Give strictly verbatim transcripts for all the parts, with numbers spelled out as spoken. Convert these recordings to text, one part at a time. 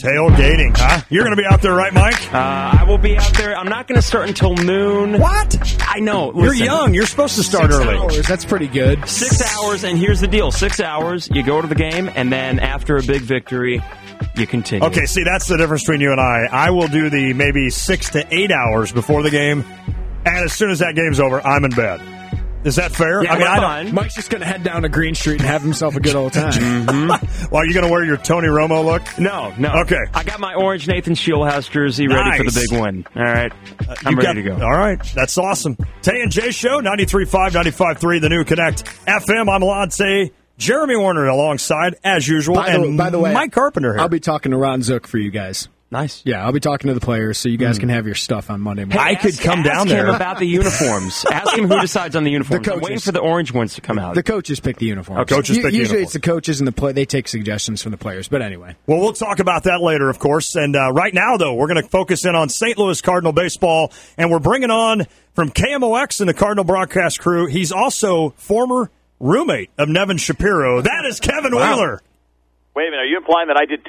Tailgating, huh? You're going to be out there, right, Mike? Uh, I will be out there. I'm not going to start until noon. What? I know. You're Listen, young. You're supposed to start Six early. hours. That's pretty good. Six hours, and here's the deal. Six hours, you go to the game, and then after a big victory, you continue. Okay, see, that's the difference between you and I. I will do the maybe six to eight hours before the game, and as soon as that game's over, I'm in bed. Is that fair? Yeah, I mean, I fine. don't. Mike's just going to head down to Green Street and have himself a good old time. Mm-hmm. Well, are you going to wear your Tony Romo look? No, no. Okay. I got my orange Nathan Shieldhouse jersey ready Nice. for the big win. All right. Uh, I'm you've ready got- to go. All right. That's awesome. Tay and Jay Show, ninety-three point five, ninety-five point three, the new Connect F M. I'm Alonte. Jeremy Warner alongside, as usual, By the, and by the way, Mike Carpenter here. I'll be talking to Ron Zook for you guys. Nice. Yeah, I'll be talking to the players so you guys can have your stuff on Monday morning. I could come ask down him there. about the uniforms. Ask him who decides on the uniforms. The I'm waiting coaches. for the orange ones to come out. The coaches pick the uniforms. Oh, coaches U- pick the Usually uniforms. it's the coaches and the play. They take suggestions from the players. But anyway. Well, we'll talk about that later, of course. And uh, right now, though, we're going to focus in on Saint Louis Cardinal baseball, and we're bringing on from K M O X and the Cardinal broadcast crew. He's also former roommate of Nevin Shapiro. That is Kevin Wow. Wheeler. Wait a minute, are you implying that I did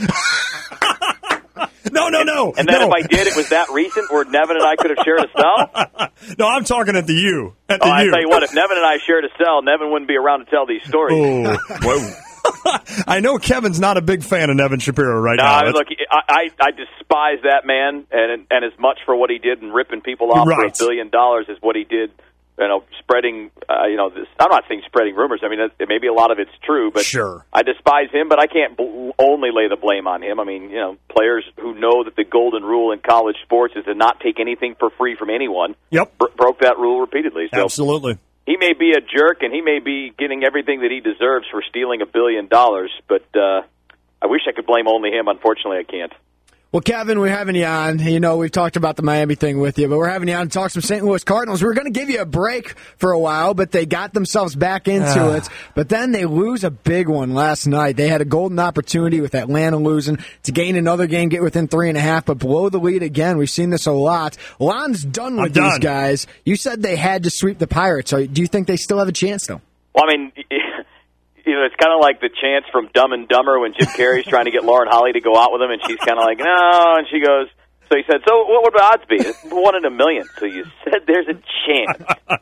time? No, no, no. And then no. if I did, it was that recent where Nevin and I could have shared a cell? No, I'm talking at the U. At the Oh, I U. tell you what, if Nevin and I shared a cell, Nevin wouldn't be around to tell these stories. Oh, whoa. I know Kevin's not a big fan of Nevin Shapiro right No, now. I mean, That's- look, I, I I despise that man, and and as much for what he did and ripping people off Right. for a billion dollars as what he did. You know, spreading. Uh, you know, this. I'm not saying spreading rumors. I mean, it, maybe a lot of it's true, but Sure. I despise him. But I can't bl- only lay the blame on him. I mean, you know, players who know that the golden rule in college sports is to not take anything for free from anyone. Yep. bro- broke that rule repeatedly. So Absolutely. he may be a jerk, and he may be getting everything that he deserves for stealing a billion dollars. But uh, I wish I could blame only him. Unfortunately, I can't. Well, Kevin, we're having you on. You know, we've talked about the Miami thing with you, but we're having you on to talk some Saint Louis Cardinals. We were going to give you a break for a while, but they got themselves back into Ah. it. But then they lose a big one last night. They had a golden opportunity with Atlanta losing to gain another game, get within three and a half, but blow the lead again. We've seen this a lot. Lon's done with I'm these done. guys. You said they had to sweep the Pirates. So do you think they still have a chance, though? Well, I mean, you know, it's kind of like the chance from Dumb and Dumber when Jim Carrey's trying to get Lauren Holly to go out with him, and she's kind of like, no, and she goes, so he said, so what would the odds be? It's one in a million. So you said there's a chance.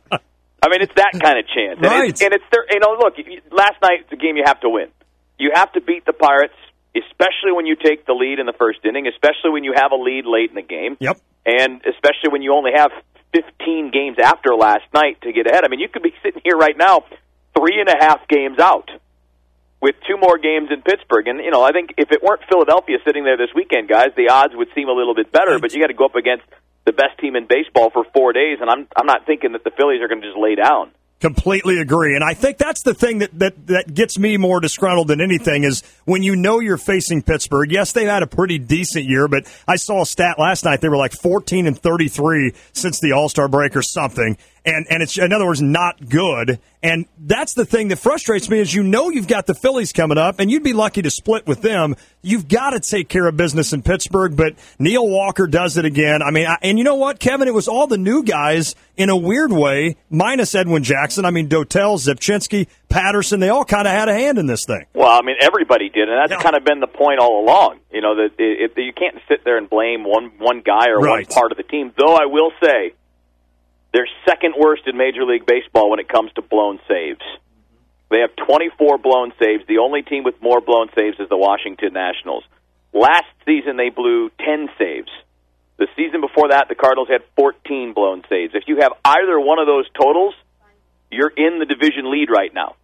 I mean, it's that kind of chance. And Right. It's, and it's their, you know, look, last night, it's a game you have to win. You have to beat the Pirates, especially when you take the lead in the first inning, especially when you have a lead late in the game. Yep. And especially when you only have fifteen games after last night to get ahead. I mean, you could be sitting here right now three and a half games out with two more games in Pittsburgh. And, you know, I think if it weren't Philadelphia sitting there this weekend, guys, the odds would seem a little bit better. But you got to go up against the best team in baseball for four days, and I'm I'm not thinking that the Phillies are going to just lay down. Completely agree. And I think that's the thing that, that, that gets me more disgruntled than anything is when you know you're facing Pittsburgh. Yes, they've had a pretty decent year, but I saw a stat last night. They were like fourteen and thirty-three since the All-Star break or something. And, and it's, in other words, not good. And that's the thing that frustrates me is you know you've got the Phillies coming up, and you'd be lucky to split with them. You've got to take care of business in Pittsburgh, but Neil Walker does it again. I mean, I, and you know what, Kevin? It was all the new guys in a weird way, minus Edwin Jackson. I mean, Dotel, Zipchinski, Patterson, they all kind of had a hand in this thing. Well, I mean, everybody did, and that's Yeah. kind of been the point all along. You know, that it, it, you can't sit there and blame one one guy or Right. one part of the team. Though I will say, they're second worst in Major League Baseball when it comes to blown saves. They have twenty-four blown saves. The only team with more blown saves is the Washington Nationals. Last season, they blew ten saves. The season before that, the Cardinals had fourteen blown saves. If you have either one of those totals, you're in the division lead right now.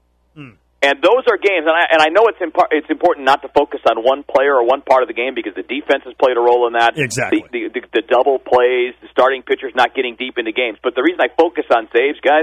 And those are games, and I, and I know it's impo- it's important not to focus on one player or one part of the game because the defense has played a role in that. Exactly. The, the, the, the double plays, the starting pitchers not getting deep into games. But the reason I focus on saves, guys,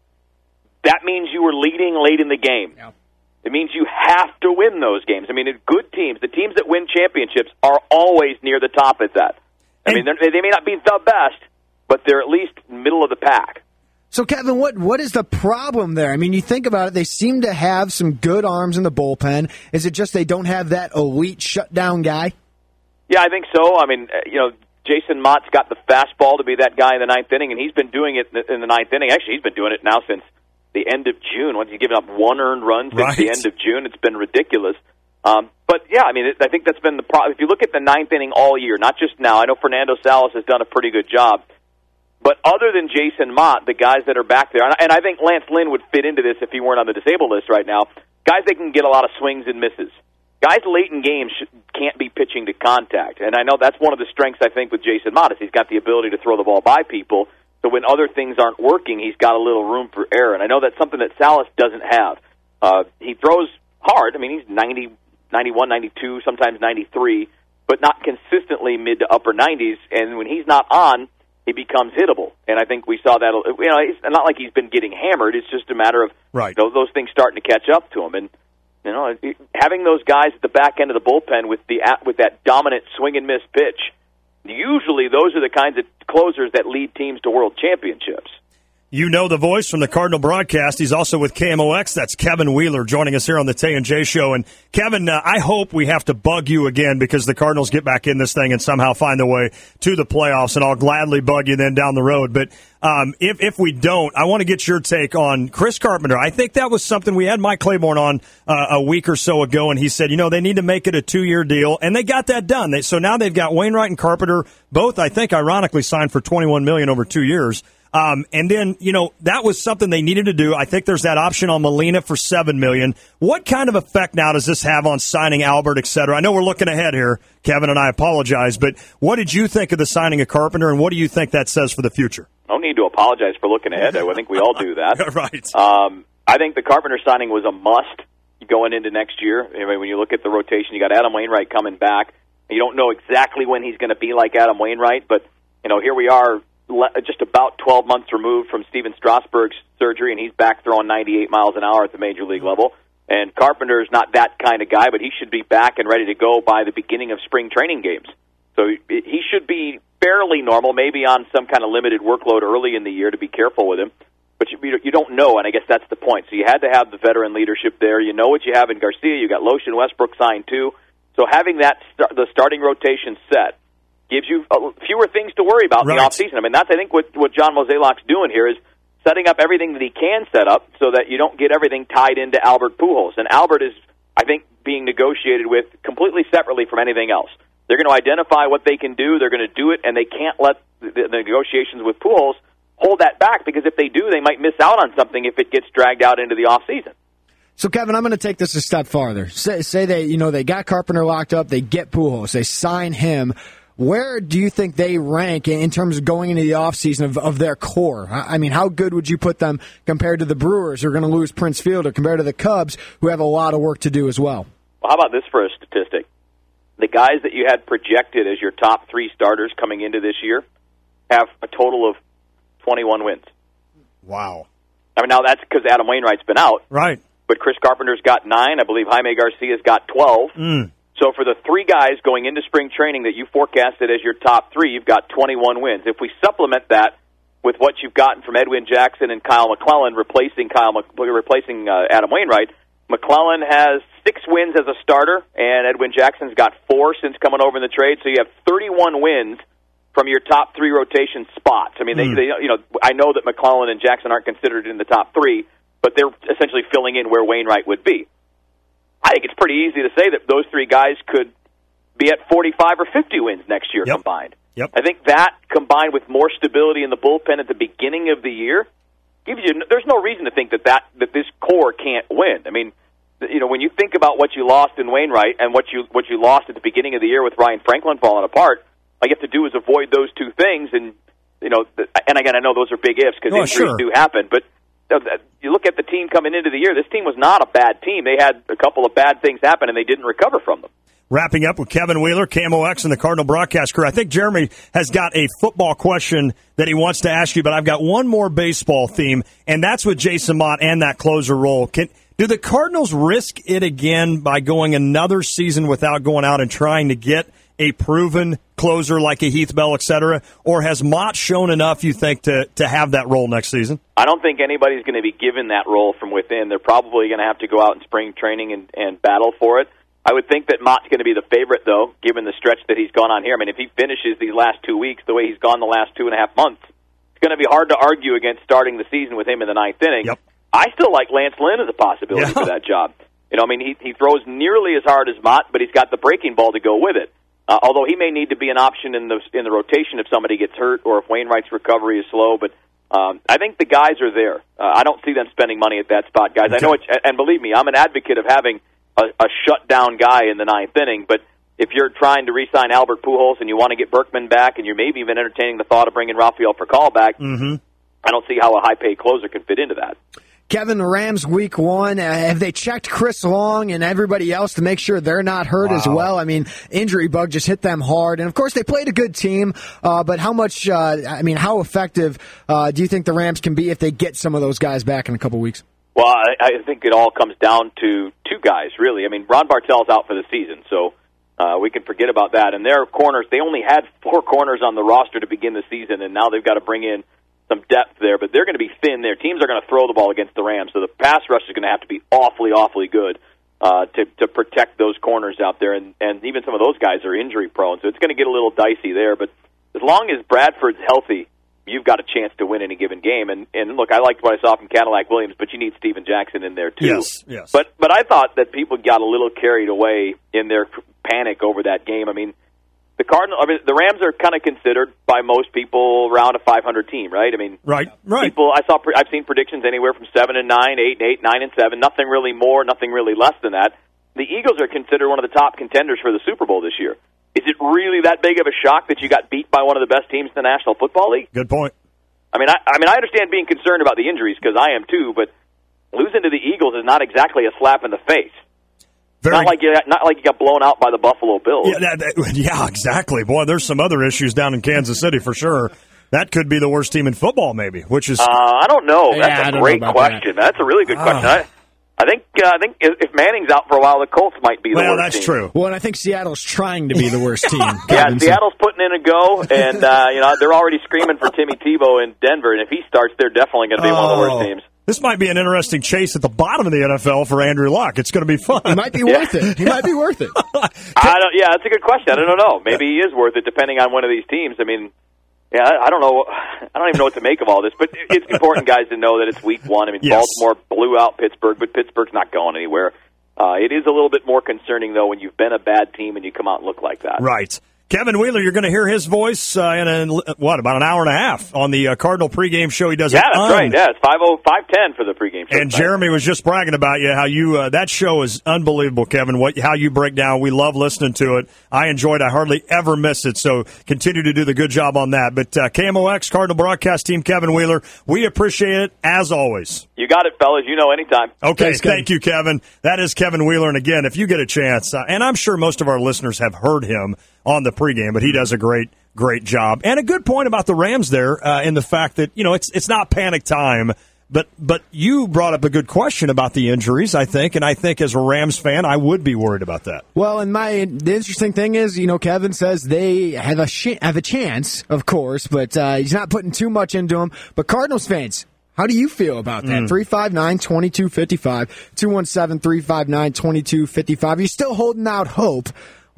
that means you were leading late in the game. Yeah. It means you have to win those games. I mean, good teams, the teams that win championships are always near the top at that. I mean, they're- they may not be the best, but they're at least middle of the pack. So, Kevin, what what is the problem there? I mean, you think about it, they seem to have some good arms in the bullpen. Is it just they don't have that elite shutdown guy? Yeah, I think so. I mean, uh, you know, Jason Mott's got the fastball to be that guy in the ninth inning, and he's been doing it in the, in the ninth inning. Actually, he's been doing it now since the end of June. Once he's given up one earned run since Right. the end of June, it's been ridiculous. Um, but, yeah, I mean, it, I think that's been the problem. If you look at the ninth inning all year, not just now, I know Fernando Salas has done a pretty good job, but other than Jason Mott, the guys that are back there, and I think Lance Lynn would fit into this if he weren't on the disabled list right now, guys that can get a lot of swings and misses. Guys late in games should, can't be pitching to contact, and I know that's one of the strengths, I think, with Jason Mott is he's got the ability to throw the ball by people, so when other things aren't working, he's got a little room for error, and I know that's something that Salas doesn't have. Uh, he throws hard. I mean, he's ninety, ninety-one, ninety-two, sometimes ninety-three, but not consistently mid to upper nineties, and when he's not on, he becomes hittable, and I think we saw that. You know, it's not like he's been getting hammered. It's just a matter of right. you know, those things starting to catch up to him, and you know, having those guys at the back end of the bullpen with the with that dominant swing and miss pitch. Usually, those are the kinds of closers that lead teams to world championships. You know the voice from the Cardinal broadcast. He's also with K M O X. That's Kevin Wheeler joining us here on the Tay and Jay Show. And Kevin, uh, I hope we have to bug you again because the Cardinals get back in this thing and somehow find their way to the playoffs. And I'll gladly bug you then down the road. But um, if if we don't, I want to get your take on Chris Carpenter. I think that was something we had Mike Claiborne on uh, a week or so ago, and he said, you know, they need to make it a two-year deal, and they got that done. They, so now they've got Wainwright and Carpenter, both I think ironically signed for twenty-one million dollars over two years. Um, and then, you know, that was something they needed to do. I think there's that option on Molina for seven million dollars. What kind of effect now does this have on signing Albert, et cetera? I know we're looking ahead here, Kevin, and I apologize, but what did you think of the signing of Carpenter, and what do you think that says for the future? No need to apologize for looking ahead. I think we all do that. Right. Um, I think the Carpenter signing was a must going into next year. I mean, when you look at the rotation, you got Adam Wainwright coming back. You don't know exactly when he's going to be like Adam Wainwright, but, you know, here we are, just about twelve months removed from Steven Strasburg's surgery, and he's back throwing ninety-eight miles an hour at the major league level. And Carpenter's not that kind of guy, but he should be back and ready to go by the beginning of spring training games. So he should be fairly normal, maybe on some kind of limited workload early in the year to be careful with him. But you, you don't know, and I guess that's the point. So you had to have the veteran leadership there. You know what you have in Garcia. You got Loesch and Westbrook signed too. So having that st- the starting rotation set gives you fewer things to worry about right. in the offseason. I mean, that's, I think, what, what John Mozeliak's doing here is setting up everything that he can set up so that you don't get everything tied into Albert Pujols. And Albert is, I think, being negotiated with completely separately from anything else. They're going to identify what they can do, they're going to do it, and they can't let the, the negotiations with Pujols hold that back, because if they do, they might miss out on something if it gets dragged out into the offseason. So, Kevin, I'm going to take this a step farther. Say, say they, you know, they got Carpenter locked up, they get Pujols, they sign him. Where do you think they rank in terms of going into the offseason of, of their core? I mean, how good would you put them compared to the Brewers, who are going to lose Prince Fielder, compared to the Cubs, who have a lot of work to do as well? Well, how about this for a statistic? The guys that you had projected as your top three starters coming into this year have a total of twenty-one wins. Wow. I mean, now that's because Adam Wainwright's been out. Right. But Chris Carpenter's got nine. I believe Jaime Garcia's got twelve. Mm. So for the three guys going into spring training that you forecasted as your top three, you've got twenty-one wins. If we supplement that with what you've gotten from Edwin Jackson and Kyle McClellan replacing Kyle replacing uh, Adam Wainwright, McClellan has six wins as a starter, and Edwin Jackson's got four since coming over in the trade. So you have thirty-one wins from your top three rotation spots. I mean, mm. they, they, you know, I know that McClellan and Jackson aren't considered in the top three, but they're essentially filling in where Wainwright would be. I think it's pretty easy to say that those three guys could be at forty-five or fifty wins next year yep. combined. Yep. I think that, combined with more stability in the bullpen at the beginning of the year, gives you. There's no reason to think that, that that this core can't win. I mean, you know, when you think about what you lost in Wainwright and what you what you lost at the beginning of the year with Ryan Franklin falling apart, all you have to do is avoid those two things. And you know, and again, I know those are big ifs because oh, injuries sure. do happen, but. You look at the team coming into the year, this team was not a bad team. They had a couple of bad things happen, and they didn't recover from them. Wrapping up with Kevin Wheeler, K M O X, and the Cardinal broadcast crew. I think Jeremy has got a football question that he wants to ask you, but I've got one more baseball theme, and that's with Jason Mott and that closer role. Can, do the Cardinals risk it again by going another season without going out and trying to get a proven closer like a Heath Bell, et cetera? Or has Mott shown enough, you think, to, to have that role next season? I don't think anybody's going to be given that role from within. They're probably going to have to go out in spring training and, and battle for it. I would think that Mott's going to be the favorite, though, given the stretch that he's gone on here. I mean, if he finishes these last two weeks the way he's gone the last two and a half months, it's going to be hard to argue against starting the season with him in the ninth inning. Yep. I still like Lance Lynn as a possibility yeah. for that job. You know, I mean, he he throws nearly as hard as Mott, but he's got the breaking ball to go with it. Uh, although he may need to be an option in the in the rotation if somebody gets hurt or if Wainwright's recovery is slow. But um, I think the guys are there. Uh, I don't see them spending money at that spot, guys. Okay. I know, it, and believe me, I'm an advocate of having a, a shutdown guy in the ninth inning. But if you're trying to re-sign Albert Pujols and you want to get Berkman back, and you're maybe even entertaining the thought of bringing Rafael Furcal back, mm-hmm. I don't see how a high-paid closer can fit into that. Kevin, the Rams week one, uh, have they checked Chris Long and everybody else to make sure they're not hurt wow. as well? I mean, injury bug just hit them hard. And, of course, they played a good team, uh, but how much, uh, I mean, how effective uh, do you think the Rams can be if they get some of those guys back in a couple weeks? Well, I, I think it all comes down to two guys, really. I mean, Ron Bartel's out for the season, so uh, we can forget about that. And their corners, they only had four corners on the roster to begin the season, and now they've got to bring in some depth there, but they're going to be thin there. Teams are going to throw the ball against the Rams, so the pass rush is going to have to be awfully, awfully good uh, to to protect those corners out there, and, and even some of those guys are injury-prone, so it's going to get a little dicey there. But as long as Bradford's healthy, you've got a chance to win any given game. And, and look, I liked what I saw from Cadillac Williams, but you need Steven Jackson in there, too. Yes, yes. But, but I thought that people got a little carried away in their panic over that game. I mean, The Cardinal, I mean, the Rams are kind of considered by most people around a five hundred team, right? I mean, right, right. People, I saw, I've seen predictions anywhere from seven and nine, eight and eight, nine and seven. Nothing really more, nothing really less than that. The Eagles are considered one of the top contenders for the Super Bowl this year. Is it really that big of a shock that you got beat by one of the best teams in the National Football League? Good point. I mean, I, I mean, I understand being concerned about the injuries because I am too, but losing to the Eagles is not exactly a slap in the face. Very, not like you, not like you got blown out by the Buffalo Bills. Yeah, that, that, yeah, exactly. Boy, there's some other issues down in Kansas City for sure. That could be the worst team in football, maybe. Which is, uh, I don't know. Yeah, That's a great question. That. That's a really good question. I, I think, uh, I think if Manning's out for a while, the Colts might be the well, worst that's team. true. Well, and I think Seattle's trying to be the worst team. yeah, Seattle's putting in a go, and uh, you know they're already screaming for Timmy Tebow in Denver, and if he starts, they're definitely going to be oh. one of the worst teams. This might be an interesting chase at the bottom of the N F L for Andrew Luck. It's going to be fun. He might be yeah. worth it. He might be worth it. I don't. Yeah, that's a good question. I don't know. Maybe he is worth it, depending on one of these teams. I mean, yeah, I don't know. I don't even know what to make of all this. But it's important, guys, to know that it's week one. I mean, yes. Baltimore blew out Pittsburgh, but Pittsburgh's not going anywhere. Uh, it is a little bit more concerning, though, when you've been a bad team and you come out and look like that. Right. Kevin Wheeler, you're going to hear his voice uh, in, a, what, about an hour and a half on the uh, Cardinal pregame show. He does yeah, it that's un- right. Yeah, it's five oh five ten for the pregame show. And Jeremy was just bragging about you, how you uh, that show is unbelievable, Kevin, what how you break down. We love listening to it. I enjoyed it. I hardly ever miss it, so continue to do the good job on that. But uh, K M O X, Cardinal Broadcast Team, Kevin Wheeler, we appreciate it, as always. You got it, fellas. You know anytime. Okay, Thanks, thank you, Kevin. That is Kevin Wheeler. And again, if you get a chance, uh, and I'm sure most of our listeners have heard him on the pregame, but he does a great, great job. And a good point about the Rams there uh, in the fact that, you know, it's it's not panic time, but but you brought up a good question about the injuries, I think, and I think as a Rams fan, I would be worried about that. Well, and my the interesting thing is, you know, Kevin says they have a sh- have a chance, of course, but uh, he's not putting too much into them. But Cardinals fans, how do you feel about that? Mm. three five nine, two two five five, two one seven, three five nine, two two five five. You're still holding out hope.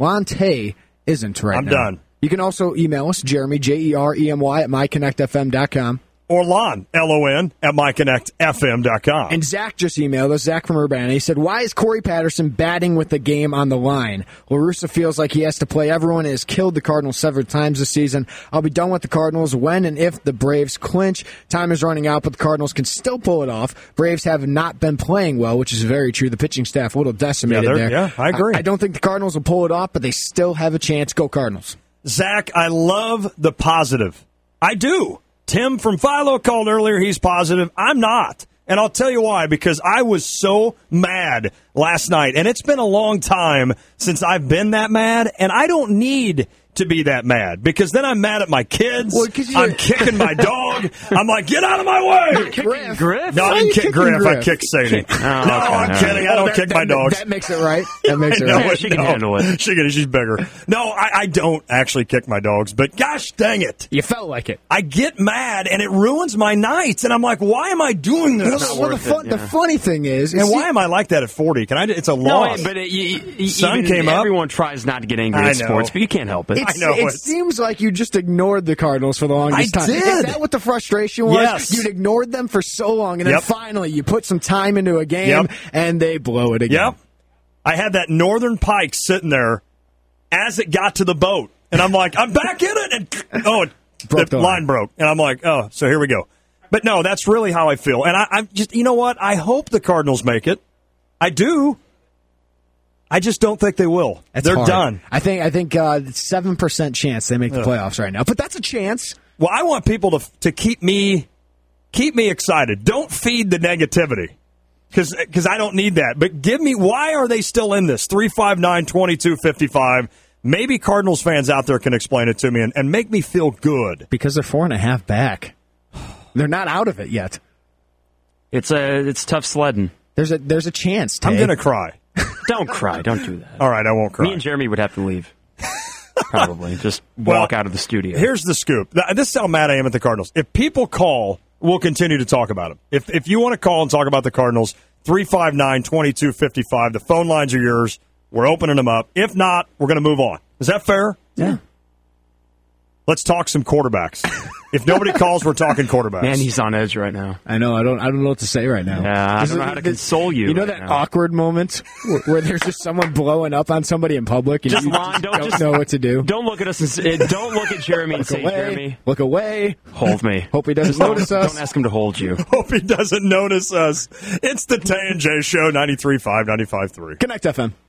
Lante isn't right I'm now. done. You can also email us, Jeremy, J E R E M Y, at my connect f m dot com. Or Lon, L O N, at my connect f m dot com. And Zach just emailed us, Zach from Urbana. He said, why is Corey Patterson batting with the game on the line? La Russa feels like he has to play everyone and has killed the Cardinals several times this season. I'll be done with the Cardinals when and if the Braves clinch. Time is running out, but the Cardinals can still pull it off. Braves have not been playing well, which is very true. The pitching staff a little decimated yeah, there. Yeah, I agree. I, I don't think the Cardinals will pull it off, but they still have a chance. Go Cardinals. Zach, I love the positive. I do. Tim from Philo called earlier. He's positive. I'm not. And I'll tell you why, because I was so mad last night. And it's been a long time since I've been that mad. And I don't need to be that mad, because then I'm mad at my kids. Well, I'm kicking my dog. I'm like, get out of my way. Griff. Griff? No, I didn't kick Griff. Griff. I kicked Sadie. Oh, no, okay. I'm All kidding. right. I don't that, kick that, my dogs. That makes it right. That makes it no, right. She can no. handle it. She can, she's bigger. No, I, I don't actually kick my dogs, but gosh dang it. You felt like it. I get mad, and it ruins my nights. And I'm like, why am I doing this? it's well, not well, worth the, fun, it. Yeah. the funny thing is, And is why am I like that at forty? Can I? It's a No, loss. but it, you, you, Sun even came up. Everyone tries not to get angry I at know. sports, but you can't help it. It's, I know it it. seems like you just ignored the Cardinals for the longest I time. did. Is that what the frustration was? Yes. You'd ignored them for so long, and then Yep. finally you put some time into a game, Yep. and they blow it again. Yep. I had that Northern Pike sitting there as it got to the boat, and I'm like, I'm back in it, and oh, it, Broke the the line line. broke, and I'm like, oh, so here we go. But no, that's really how I feel, and I, I'm just, you know what? I hope the Cardinals make it. I do. I just don't think they will. That's They're hard. done. I think I think uh, seven percent chance they make the Ugh. playoffs right now, but that's a chance. Well, I want people to to keep me keep me excited. Don't feed the negativity. Because I don't need that. But give me, why are they still in this? three five nine, two two five five. Maybe Cardinals fans out there can explain it to me and, and make me feel good. Because they're four and a half back. They're not out of it yet. It's a it's tough sledding. There's a there's a chance. I'm Tay. going to cry. Don't cry. Don't do that. All right, I won't cry. Me and Jeremy would have to leave. Probably. Just walk Well, out of the studio. Here's the scoop. Th- This is how mad I am at the Cardinals. If people call, we'll continue to talk about them. If if you want to call and talk about the Cardinals, three five nine, two two five five. The phone lines are yours. We're opening them up. If not, we're going to move on. Is that fair? Yeah. Let's talk some quarterbacks. If nobody calls, we're talking quarterbacks. Man, he's on edge right now. I know. I don't. I don't know what to say right now. Yeah, I This don't know is- how to this- console you You know right that now. awkward moment where, where there's just someone blowing up on somebody in public, and Just you Lon, don't don't just- know what to do. Don't look at us and say, don't look at Jeremy and Look say, away. Jeremy, Look away. hold me. Hope he doesn't Just don't- notice us. Don't ask him to hold you. Hope he doesn't notice us. It's the Tay and Jay Show, ninety-three point five, ninety-five point three. Connect F M.